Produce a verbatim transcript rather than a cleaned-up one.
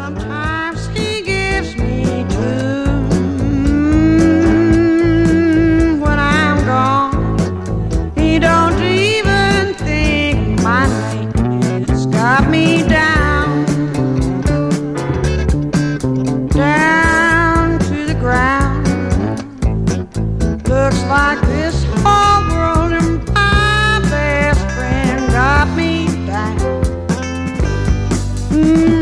Sometimes he gives me two. When I'm gone, he don't even think my name. It's got me down, down to the ground. Looks like this whole world and my best friend got me down. Mm.